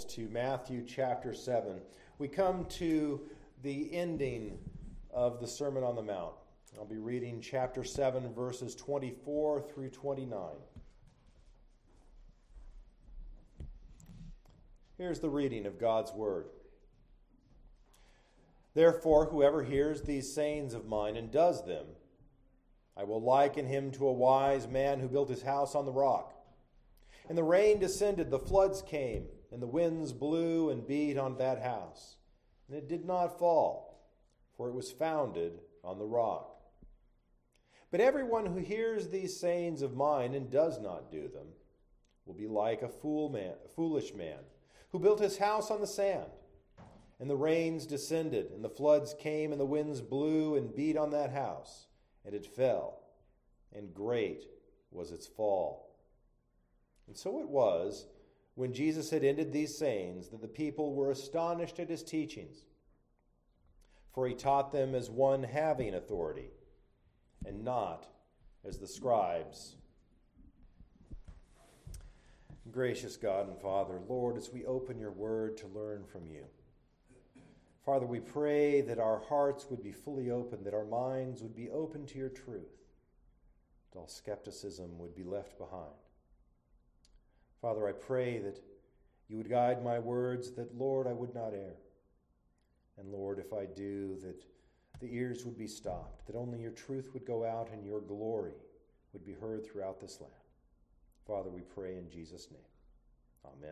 to Matthew chapter 7. We come to the ending of the Sermon on the Mount. I'll be reading chapter 7, verses 24 through 29. Here's the reading of God's Word. Therefore, whoever hears these sayings of mine and does them, I will liken him to a wise man who built his house on the rock. And the rain descended, the floods came, and the winds blew and beat on that house. And it did not fall, for it was founded on the rock. But everyone who hears these sayings of mine and does not do them will be like a foolish man who built his house on the sand. And the rains descended, and the floods came, and the winds blew and beat on that house, and it fell, and great was its fall. And so it was, when Jesus had ended these sayings, that the people were astonished at his teachings. For he taught them as one having authority, and not as the scribes. Gracious God and Father, Lord, as we open your word to learn from you, Father, we pray that our hearts would be fully open, that our minds would be open to your truth, that all skepticism would be left behind. Father, I pray that you would guide my words, that, Lord, I would not err. And, Lord, if I do, that the ears would be stopped, that only your truth would go out and your glory would be heard throughout this land. Father, we pray in Jesus' name. Amen.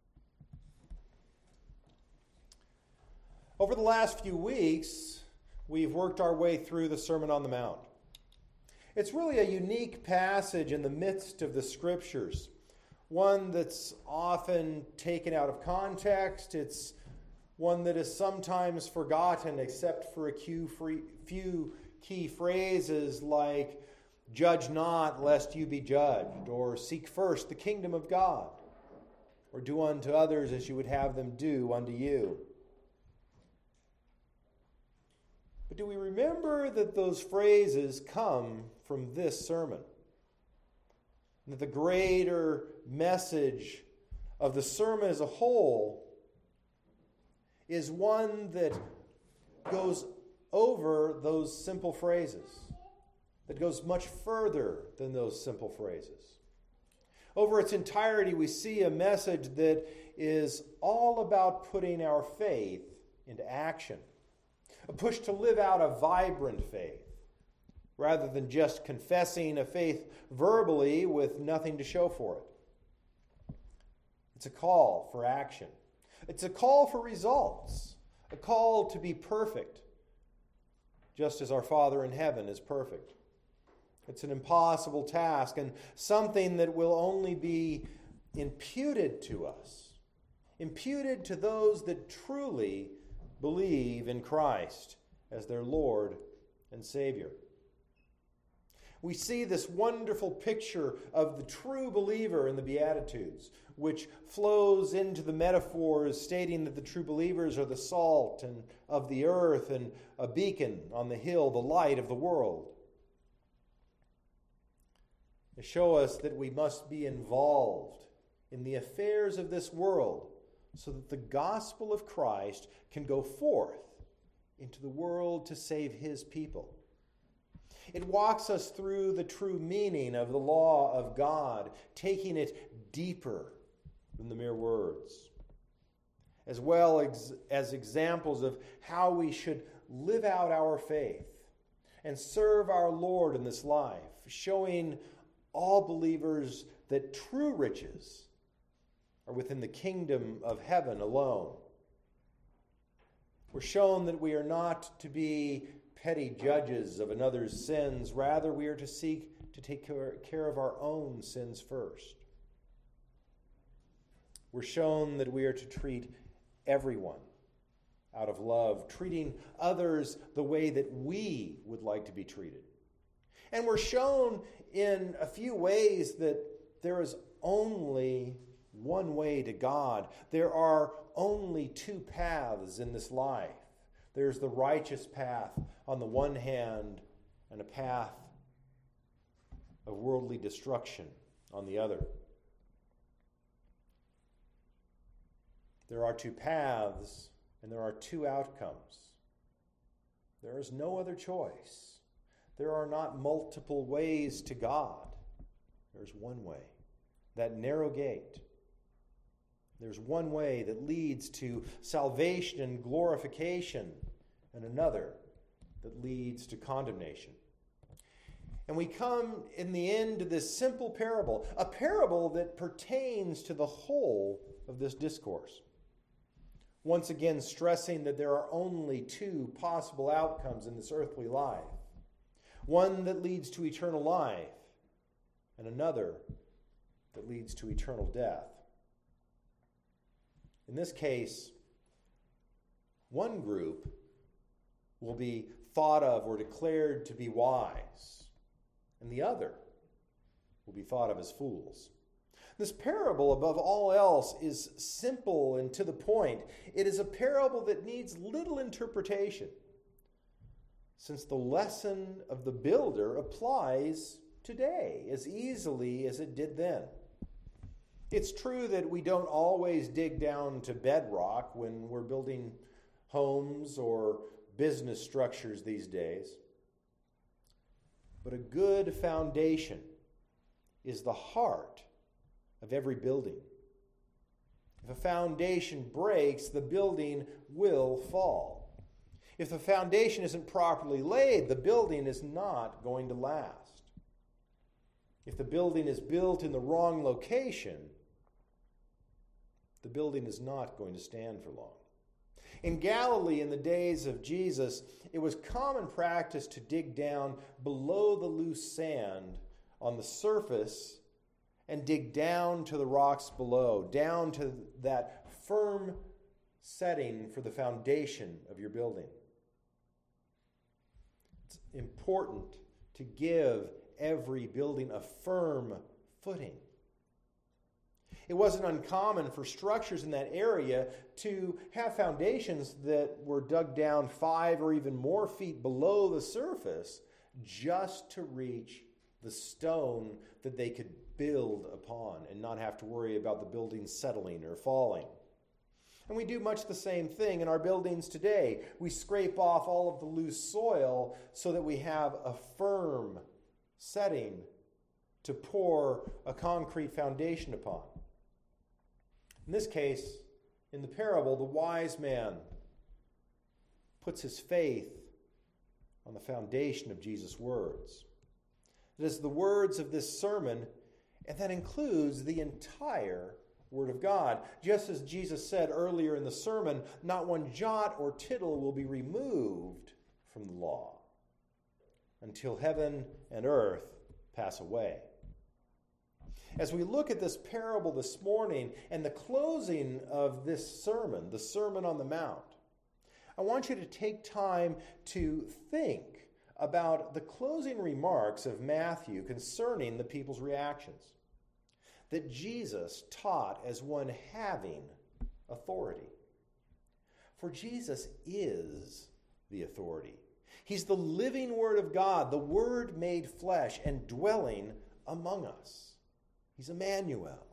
Over the last few weeks, we've worked our way through the Sermon on the Mount. It's really a unique passage in the midst of the Scriptures, one that's often taken out of context. It's one that is sometimes forgotten except for a few key phrases like, judge not lest you be judged, or seek first the kingdom of God, or do unto others as you would have them do unto you. But do we remember that those phrases come from this sermon? That the greater message of the sermon as a whole is one that goes over those simple phrases, that goes much further than those simple phrases. Over its entirety, we see a message that is all about putting our faith into action, a push to live out a vibrant faith, rather than just confessing a faith verbally with nothing to show for it. It's a call for action. It's a call for results, a call to be perfect, just as our Father in heaven is perfect. It's an impossible task and something that will only be imputed to us, imputed to those that truly believe in Christ as their Lord and Savior. We see this wonderful picture of the true believer in the Beatitudes, which flows into the metaphors stating that the true believers are the salt and of the earth and a beacon on the hill, the light of the world. They show us that we must be involved in the affairs of this world so that the gospel of Christ can go forth into the world to save his people. It walks us through the true meaning of the law of God, taking it deeper than the mere words, as well as examples of how we should live out our faith and serve our Lord in this life, showing all believers that true riches are within the kingdom of heaven alone. We're shown that we are not to be petty judges of another's sins. Rather, we are to seek to take care of our own sins first. We're shown that we are to treat everyone out of love, treating others the way that we would like to be treated. And we're shown in a few ways that there is only one way to God. There are only two paths in this life. There's the righteous path on the one hand and a path of worldly destruction on the other. There are two paths, and there are two outcomes. There is no other choice. There are not multiple ways to God. There's one way, that narrow gate. There's one way that leads to salvation and glorification, and another that leads to condemnation. And we come in the end to this simple parable, a parable that pertains to the whole of this discourse. Once again, stressing that there are only two possible outcomes in this earthly life. One that leads to eternal life, and another that leads to eternal death. In this case, one group will be thought of or declared to be wise, and the other will be thought of as fools. This parable, above all else, is simple and to the point. It is a parable that needs little interpretation, since the lesson of the builder applies today as easily as it did then. It's true that we don't always dig down to bedrock when we're building homes or business structures these days. But a good foundation is the heart of every building. If a foundation breaks, the building will fall. If the foundation isn't properly laid, the building is not going to last. If the building is built in the wrong location, the building is not going to stand for long. In Galilee, in the days of Jesus, it was common practice to dig down below the loose sand on the surface and dig down to the rocks below, down to that firm setting for the foundation of your building. It's important to give every building a firm footing. It wasn't uncommon for structures in that area to have foundations that were dug down 5 or even more feet below the surface just to reach the stone that they could build upon and not have to worry about the building settling or falling. And we do much the same thing in our buildings today. We scrape off all of the loose soil so that we have a firm setting to pour a concrete foundation upon. In this case, in the parable, the wise man puts his faith on the foundation of Jesus' words. It is the words of this sermon, and that includes the entire Word of God. Just as Jesus said earlier in the sermon, not one jot or tittle will be removed from the law until heaven and earth pass away. As we look at this parable this morning and the closing of this sermon, the Sermon on the Mount, I want you to take time to think about the closing remarks of Matthew concerning the people's reactions. That Jesus taught as one having authority. For Jesus is the authority. He's the living Word of God, the Word made flesh and dwelling among us. He's Emmanuel.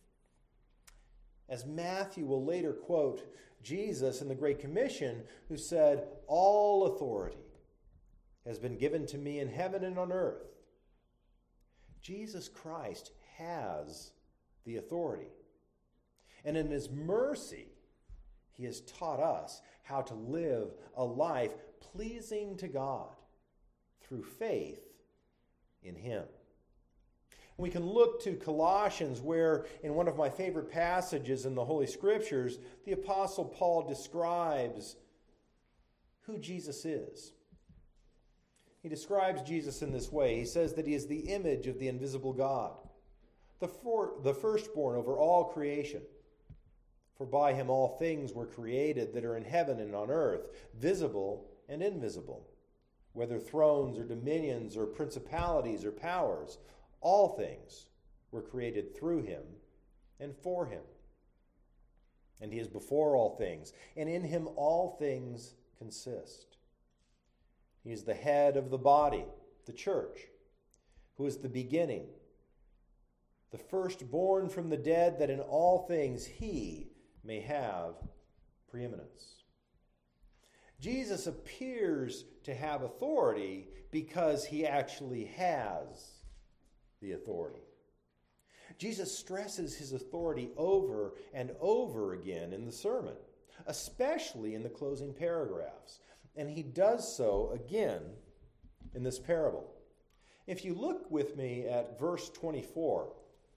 As Matthew will later quote Jesus in the Great Commission, who said, "All authority has been given to me in heaven and on earth." Jesus Christ has the authority. And in his mercy, he has taught us how to live a life pleasing to God through faith in him. We can look to Colossians, where in one of my favorite passages in the Holy Scriptures, the Apostle Paul describes who Jesus is. He describes Jesus in this way. He says that he is the image of the invisible God, the firstborn over all creation. For by him all things were created that are in heaven and on earth, visible and invisible, whether thrones or dominions or principalities or powers. All things were created through him and for him. And he is before all things, and in him all things consist. He is the head of the body, the church, who is the beginning, the firstborn from the dead, that in all things he may have preeminence. Jesus appears to have authority because he actually has the authority. Jesus stresses his authority over and over again in the sermon, especially in the closing paragraphs. And he does so again in this parable. If you look with me at verse 24,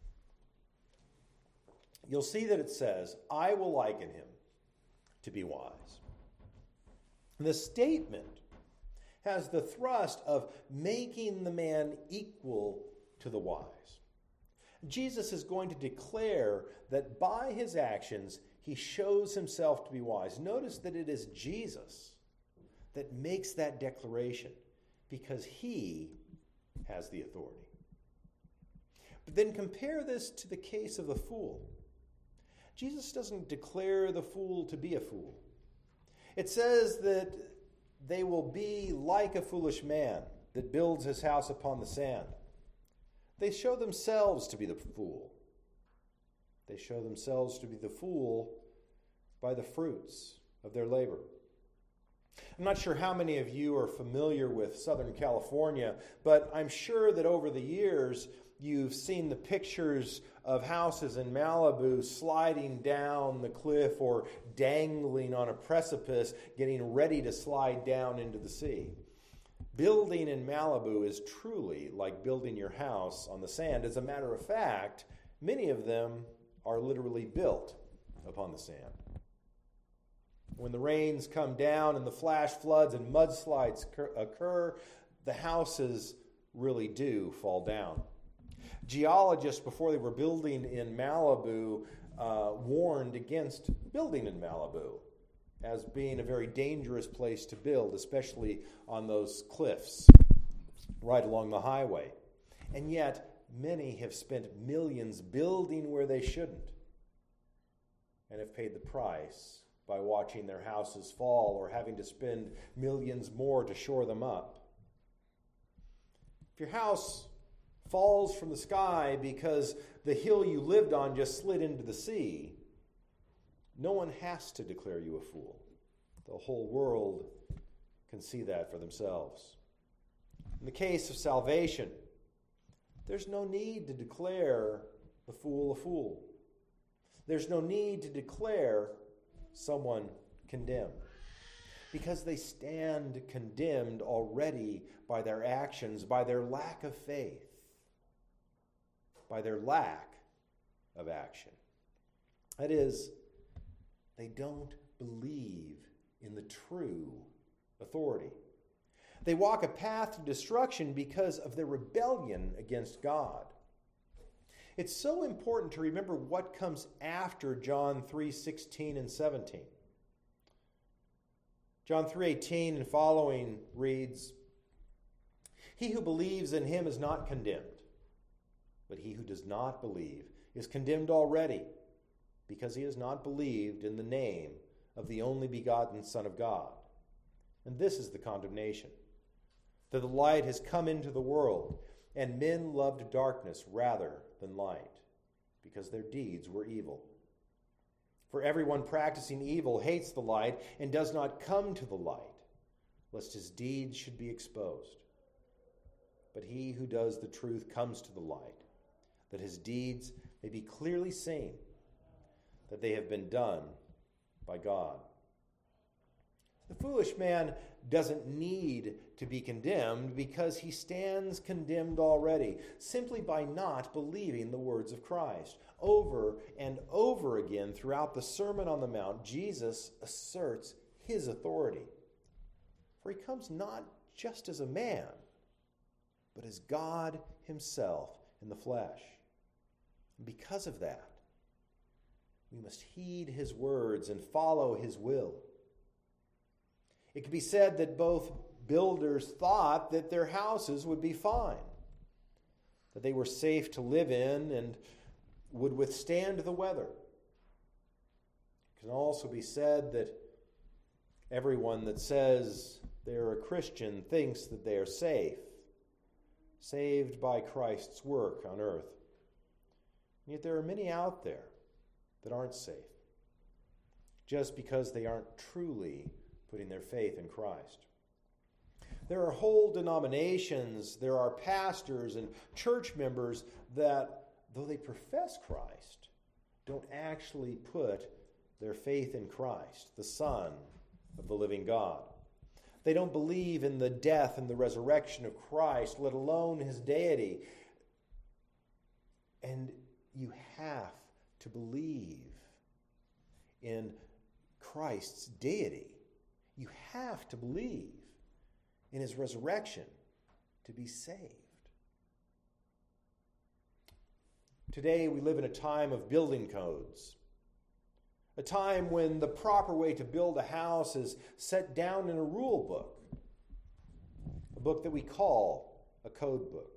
you'll see that it says, "I will liken him to be wise." The statement has the thrust of making the man equal to the wise. Jesus is going to declare that by his actions, he shows himself to be wise. Notice that it is Jesus that makes that declaration because he has the authority. But then compare this to the case of the fool. Jesus doesn't declare the fool to be a fool. It says that they will be like a foolish man that builds his house upon the sand. They show themselves to be the fool. They show themselves to be the fool by the fruits of their labor. I'm not sure how many of you are familiar with Southern California, but I'm sure that over the years you've seen the pictures of houses in Malibu sliding down the cliff or dangling on a precipice, getting ready to slide down into the sea. Building in Malibu is truly like building your house on the sand. As a matter of fact, many of them are literally built upon the sand. When the rains come down and the flash floods and mudslides occur, the houses really do fall down. Geologists, before they were building in Malibu, warned against building in Malibu as being a very dangerous place to build, especially on those cliffs right along the highway. And yet, many have spent millions building where they shouldn't and have paid the price by watching their houses fall or having to spend millions more to shore them up. If your house falls from the sky because the hill you lived on just slid into the sea, no one has to declare you a fool. The whole world can see that for themselves. In the case of salvation, there's no need to declare the fool a fool. There's no need to declare someone condemned, because they stand condemned already by their actions, by their lack of faith, by their lack of action. That is, they don't believe in the true authority. They walk a path to destruction because of their rebellion against God. It's so important to remember what comes after John 3:16 and 17. John 3:18 and following reads, "He who believes in him is not condemned, but he who does not believe is condemned already, because he has not believed in the name of the only begotten Son of God. And this is the condemnation, that the light has come into the world, and men loved darkness rather than light, because their deeds were evil. For everyone practicing evil hates the light and does not come to the light, lest his deeds should be exposed. But he who does the truth comes to the light, that his deeds may be clearly seen, that they have been done by God." The foolish man doesn't need to be condemned because he stands condemned already, simply by not believing the words of Christ. Over and over again throughout the Sermon on the Mount, Jesus asserts his authority. For he comes not just as a man, but as God himself in the flesh. And because of that, we must heed his words and follow his will. It can be said that both builders thought that their houses would be fine, that they were safe to live in and would withstand the weather. It can also be said that everyone that says they're a Christian thinks that they are safe, saved by Christ's work on earth. And yet there are many out there that aren't safe. just because they aren't truly putting their faith in Christ. There are whole denominations, there are pastors and church members that, though they profess Christ, don't actually put their faith in Christ, the Son of the living God. They don't believe in the death and the resurrection of Christ, let alone his deity. And you have to believe in Christ's deity. You have to believe in his resurrection to be saved. Today we live in a time of building codes, a time when the proper way to build a house is set down in a rule book, a book that we call a code book.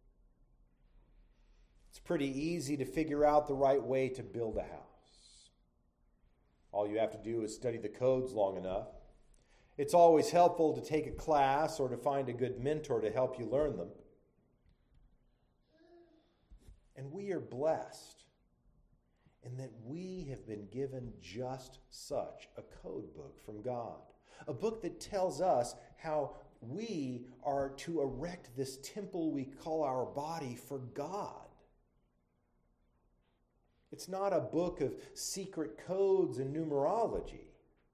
It's pretty easy to figure out the right way to build a house. All you have to do is study the codes long enough. It's always helpful to take a class or to find a good mentor to help you learn them. And we are blessed in that we have been given just such a code book from God. A book that tells us how we are to erect this temple we call our body for God. It's not a book of secret codes and numerology,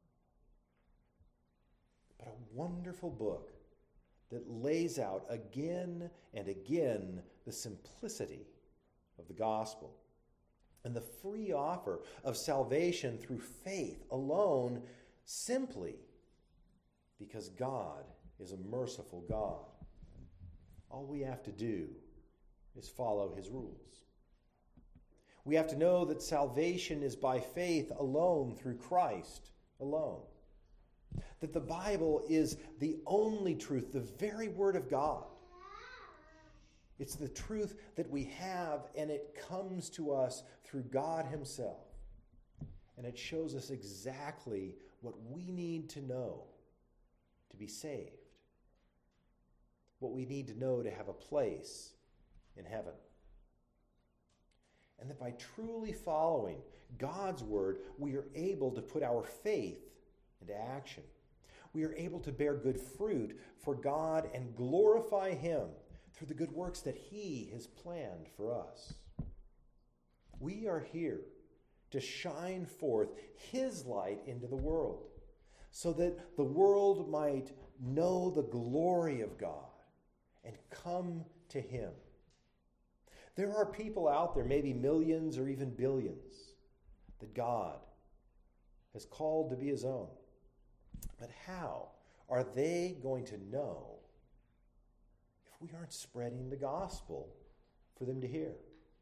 but a wonderful book that lays out again and again the simplicity of the gospel and the free offer of salvation through faith alone, simply because God is a merciful God. All we have to do is follow his rules. We have to know that salvation is by faith alone, through Christ alone. That the Bible is the only truth, the very Word of God. It's the truth that we have, and it comes to us through God himself. And it shows us exactly what we need to know to be saved. What we need to know to have a place in heaven. And that by truly following God's word, we are able to put our faith into action. We are able to bear good fruit for God and glorify him through the good works that he has planned for us. We are here to shine forth his light into the world, so that the world might know the glory of God and come to him. There are people out there, maybe millions or even billions, that God has called to be his own. But how are they going to know if we aren't spreading the gospel for them to hear?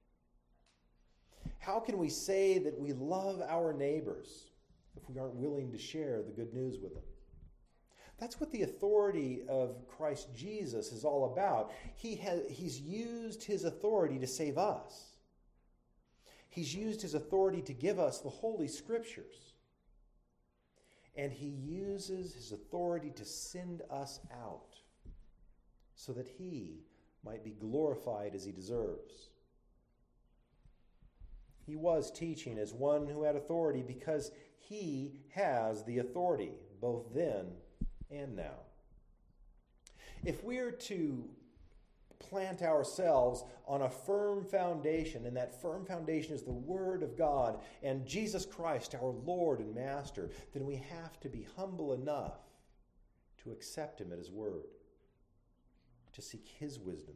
How can we say that we love our neighbors if we aren't willing to share the good news with them? That's what the authority of Christ Jesus is all about. He's used his authority to save us. He's used his authority to give us the Holy Scriptures. And he uses his authority to send us out so that he might be glorified as he deserves. He was teaching as one who had authority because he has the authority, both then and now. If we're to plant ourselves on a firm foundation, and that firm foundation is the Word of God and Jesus Christ, our Lord and Master, then we have to be humble enough to accept him at his word, to seek his wisdom.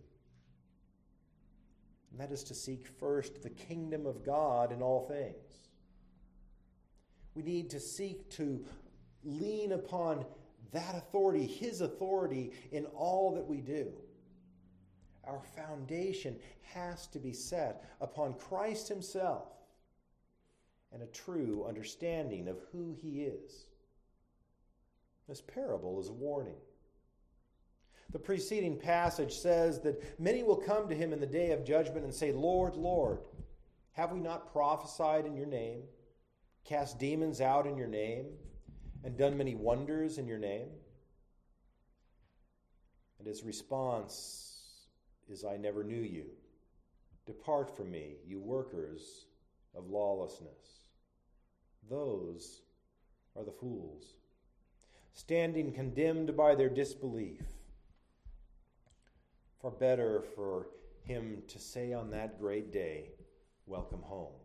And that is to seek first the kingdom of God in all things. We need to seek to lean upon that authority, his authority, in all that we do. Our foundation has to be set upon Christ himself and a true understanding of who he is. This parable is a warning. The preceding passage says that many will come to him in the day of judgment and say, Lord, Lord, have we not prophesied in your name, cast demons out in your name, and done many wonders in your name? And his response is, I never knew you. Depart from me, you workers of lawlessness. Those are the fools, standing condemned by their disbelief. Far better for him to say on that great day, welcome home.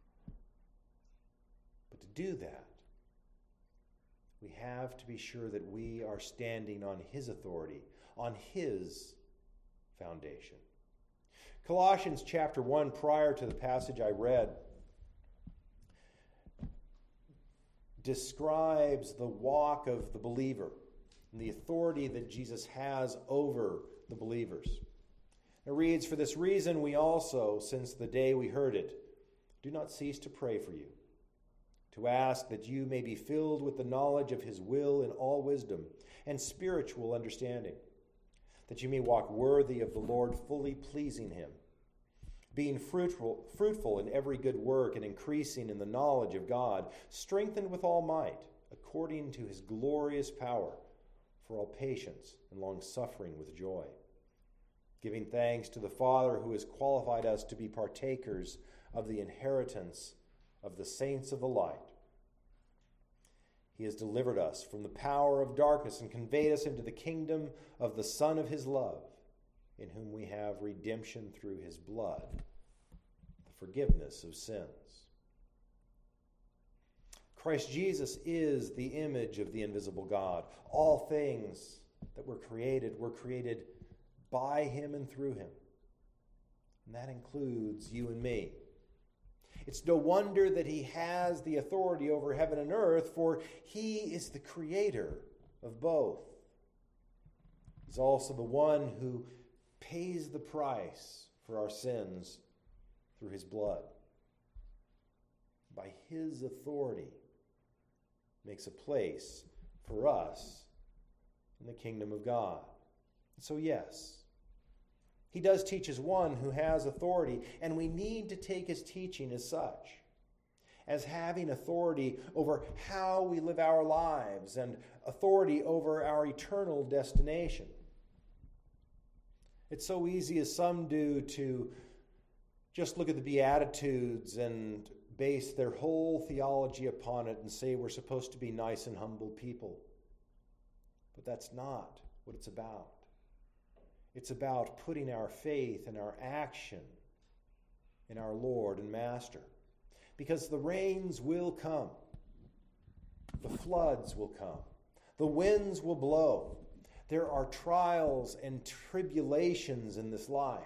But to do that, we have to be sure that we are standing on his authority, on his foundation. Colossians chapter 1, prior to the passage I read, describes the walk of the believer and the authority that Jesus has over the believers. It reads, "For this reason we also, since the day we heard it, do not cease to pray for you, to ask that you may be filled with the knowledge of his will in all wisdom and spiritual understanding, that you may walk worthy of the Lord, fully pleasing him, being fruitful in every good work and increasing in the knowledge of God, strengthened with all might, according to his glorious power, for all patience and long-suffering with joy, giving thanks to the Father who has qualified us to be partakers of the inheritance of the saints of the light. He has delivered us from the power of darkness and conveyed us into the kingdom of the Son of his love, in whom we have redemption through his blood, the forgiveness of sins." Christ Jesus is the image of the invisible God. All things that were created by him and through him. And that includes you and me. It's no wonder that he has the authority over heaven and earth, for he is the creator of both. He's also the one who pays the price for our sins through his blood. By his authority, makes a place for us in the kingdom of God. So yes, he does teach as one who has authority, and we need to take his teaching as such, as having authority over how we live our lives and authority over our eternal destination. It's so easy, as some do, to just look at the Beatitudes and base their whole theology upon it and say we're supposed to be nice and humble people. But that's not what it's about. It's about putting our faith and our action in our Lord and Master. Because the rains will come. The floods will come. The winds will blow. There are trials and tribulations in this life.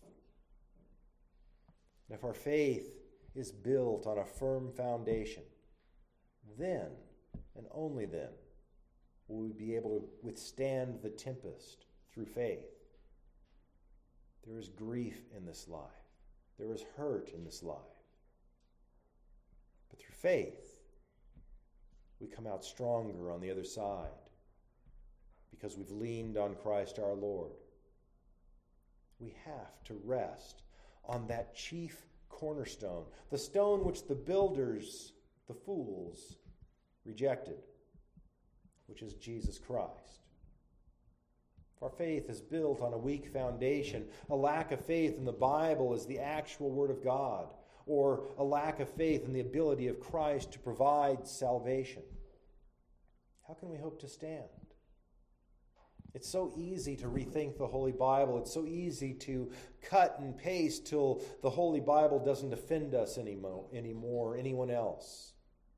And if our faith is built on a firm foundation, then, and only then, will we be able to withstand the tempest through faith. There is grief in this life. There is hurt in this life. But through faith, we come out stronger on the other side because we've leaned on Christ our Lord. We have to rest on that chief cornerstone, the stone which the builders, the fools, rejected, which is Jesus Christ. If our faith is built on a weak foundation, a lack of faith in the Bible as the actual Word of God, or a lack of faith in the ability of Christ to provide salvation, how can we hope to stand? It's so easy to rethink the Holy Bible. It's so easy to cut and paste till the Holy Bible doesn't offend us anymore, anyone else.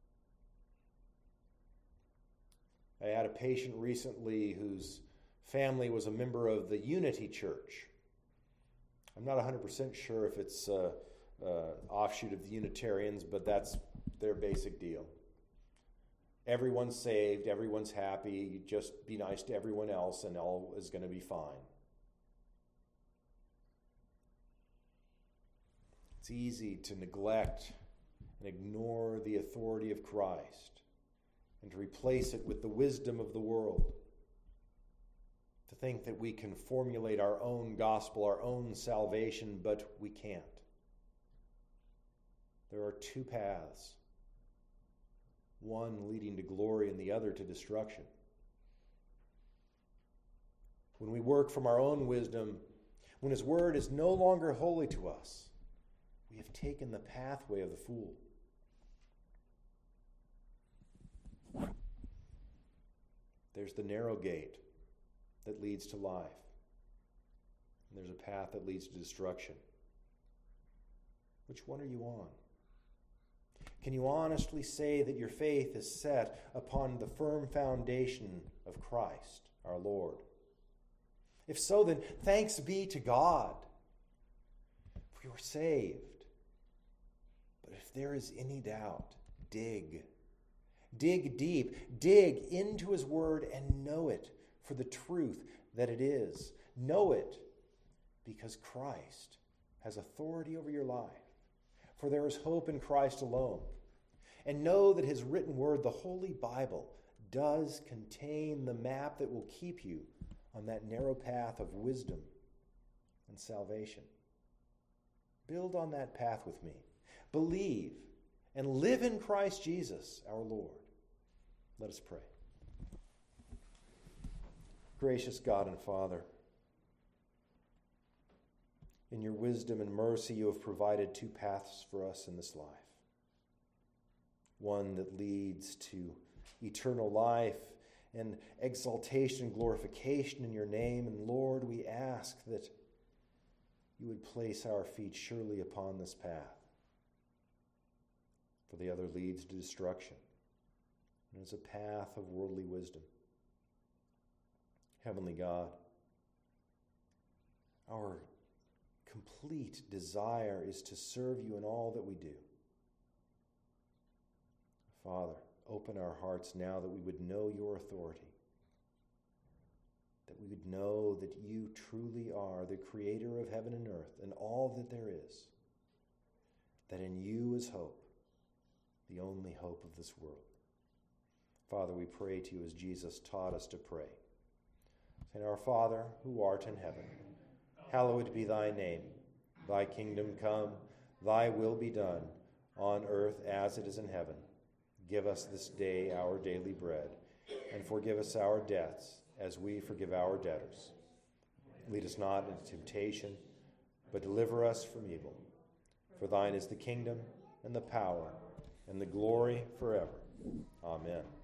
I had a patient recently whose family was a member of the Unity Church. I'm not 100% sure if it's an offshoot of the Unitarians, but that's their basic deal. Everyone's saved, everyone's happy, you just be nice to everyone else and all is going to be fine. It's easy to neglect and ignore the authority of Christ and to replace it with the wisdom of the world. To think that we can formulate our own gospel, our own salvation, but we can't. There are two paths. One leading to glory and the other to destruction. When we work from our own wisdom, when his word is no longer holy to us, we have taken the pathway of the fool. There's the narrow gate that leads to life. And there's a path that leads to destruction. Which one are you on? Can you honestly say that your faith is set upon the firm foundation of Christ, our Lord? If so, then thanks be to God, for you are saved. But if there is any doubt, dig. Dig deep. Dig into his word and know it for the truth that it is. Know it because Christ has authority over your life. For there is hope in Christ alone. And know that his written word, the Holy Bible, does contain the map that will keep you on that narrow path of wisdom and salvation. Build on that path with me. Believe and live in Christ Jesus, our Lord. Let us pray. Gracious God and Father, in your wisdom and mercy, you have provided two paths for us in this life. One that leads to eternal life and exaltation and glorification in your name. And Lord, we ask that you would place our feet surely upon this path. For the other leads to destruction and is a path of worldly wisdom. Heavenly God, our complete desire is to serve you in all that we do. Father, open our hearts now that we would know your authority, that we would know that you truly are the creator of heaven and earth and all that there is, that in you is hope, the only hope of this world. Father, we pray to you as Jesus taught us to pray. Saying, Our Father, who art in heaven, hallowed be thy name. Thy kingdom come, thy will be done, on earth as it is in heaven. Give us this day our daily bread, and forgive us our debts, as we forgive our debtors. Lead us not into temptation, but deliver us from evil. For thine is the kingdom, and the power, and the glory forever. Amen.